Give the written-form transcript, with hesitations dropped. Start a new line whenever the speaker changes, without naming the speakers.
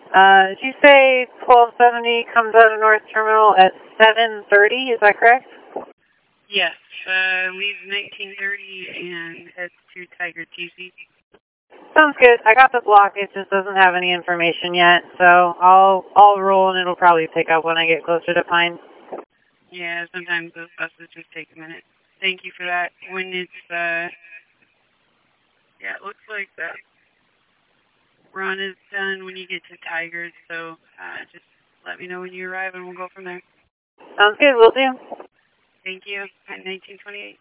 Did you say 1270 comes out of North Terminal at 7:30? Is that correct?
Yes. Leaves 1930 and heads to Tiger TC.
Sounds good. I got the block. It just doesn't have any information yet, so I'll roll and it'll probably pick up when I get closer to Pine.
Yeah, sometimes those buses just take a minute. Thank you for that. When it's yeah, it looks like that run is done when you get to Tigers, so just let me know when you arrive and we'll go from there.
Sounds good. Will do.
Thank you. At 1928.